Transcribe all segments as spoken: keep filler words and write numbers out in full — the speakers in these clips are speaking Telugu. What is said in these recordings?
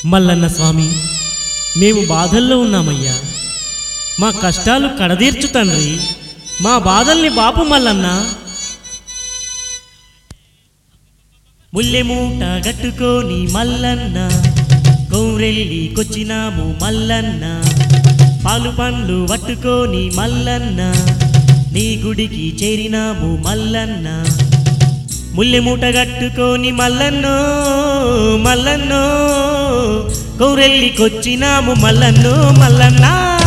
మల్లన్న స్వామి, మేము బాధల్లో ఉన్నామయ్యా. మా కష్టాలు కడదీర్చు తండ్రి. మా బాధల్ని బాపు మల్లన్న. ముల్లెమూట గట్టుకొని మల్లన్న, కౌరెల్లికొచ్చినాము మల్లన్న. పాలు పండ్లు పట్టుకొని మల్లన్న, నీ గుడికి చేరినాము మల్లన్న. ముల్లెమూట గట్టుకొని మల్లన్నో మల్లన్నో, కౌరెల్లికొచ్చినాము మల్లన్నో మల్లన్న.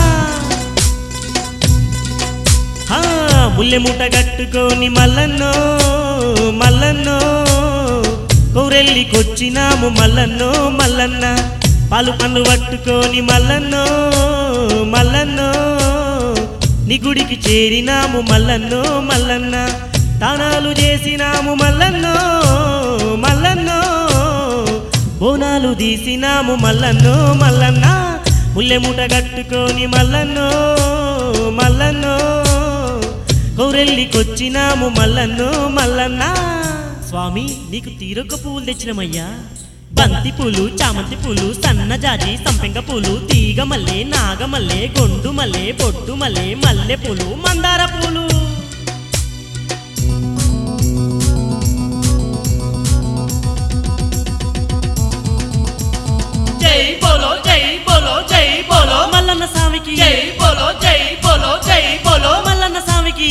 ముల్లెమూట గట్టుకొని మల్లన్నో మల్లన్నో, కౌరెల్లికొచ్చినాము మల్లన్నో మల్లన్న. పాలు పండ్లు పట్టుకొని మల్లన్నో మల్లన్నో, నీ గుడికి చేరినాము మల్లన్నో మల్లన్న. తానాలు చేసినాము మల్లన్నో మల్లన్నో, బోనాలు తీసినాము మల్లన్నో మల్లన్న. ముల్లెమూట గట్టుకొని మల్లన్నో మల్లన్నో, కౌరెల్లికొచ్చినాము మల్లన్నో మల్లన్న. స్వామి, నీకు తీరొక్క పువ్వులు తెచ్చినమయ్యా. బంతి పూలు, చామంతి పూలు, సన్నజాజి, సంపెంగ పూలు, తీగ మల్లె, నాగమల్లె, గొండు మల్లె, బొట్టు మల్లె, మల్లె పూలు, మందార పూలు. జై బోలో జై బోలో జై బోలో మల్లన్న స్వామికి. జై బోలో జై బోలో జై బోలో మల్లన్న స్వామికి.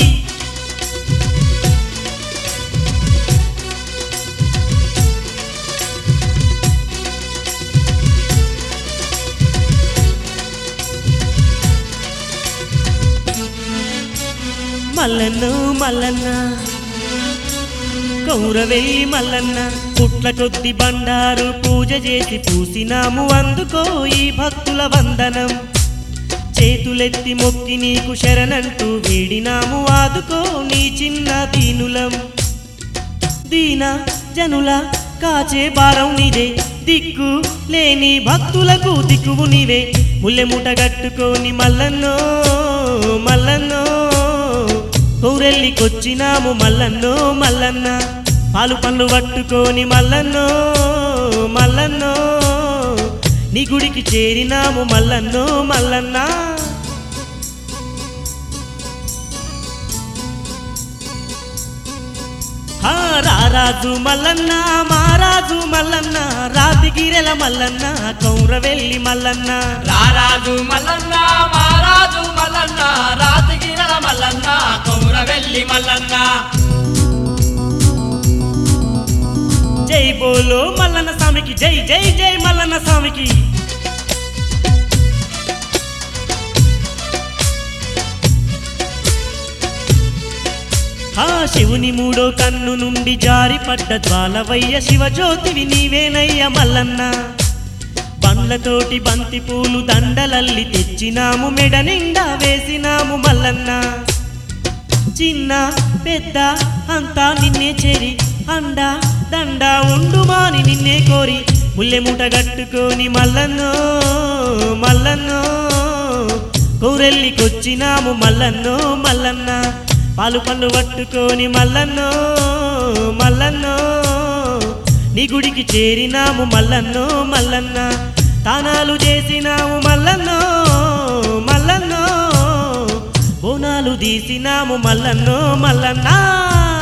మల్లన్నో మల్లన్న, కౌరవెల్లి మల్లన్న. పుట్ల కొద్ది బండారు పూజ చేసి పూసినాము, అందుకో ఈ భక్తుల వందనం. చేతులెత్తి మొక్కి నీకు శరణంటూ వేడినాము, ఆదుకో నీ చిన్న దీనులం. దీన జనుల కాచే భారం నీదే, దిక్కు లేని భక్తులకు దిక్కువు నీవే. ముల్లెమూట గట్టుకొని మల్లన్నో మల్లన్నో, కౌరెల్లికొచ్చినాము మల్లన్నో మల్లన్న. పాలు పండ్లు పట్టుకొని మల్లన్నో మల్లన్నో, నీ గుడికి చేరినాము మల్లన్నో మల్లన్న. రారాజు మల్లన్న, మారాజు మల్లన్న, రాతిగిరెల మల్లన్న, కౌరవెల్లి మల్లన్న. రారాజు మల్లన్న, మారాజు మల్లన్న, రాతగిరల మల్లన్న, కౌరవెల్లి మల్లన్న. జై బోలో మల్లన్న స్వామికి, జై జై జై మల్లన్న స్వామికి. ఆ శివుని మూడో కన్ను నుండి జారి పడ్డ జ్వాలవయ్య, శివజ్యోతివి నీవేనయ్య మల్లన్న. పండ్లతోటి బంతి పూలు దండలల్లి తెచ్చినాము, మెడ నిండా వేసినాము మల్లన్న. చిన్న పెద్ద అంతా నిన్నే చేరి, అండ దండ ఉండుమాని నిన్నే కోరి. ముల్లెమూట గట్టుకొని మల్లన్నో మల్లన్నో, కౌరెల్లికొచ్చినాము మల్లన్నో మల్లన్న. పాలు పండ్లు పట్టుకొని మల్లన్నో మల్లన్నో, నీ గుడికి చేరినాము మల్లన్నో మల్లన్న. తానాలు చేసినాము మల్లన్నో మల్లన్నో, బోనాలు తీసినాము మల్లన్నో మల్లన్న.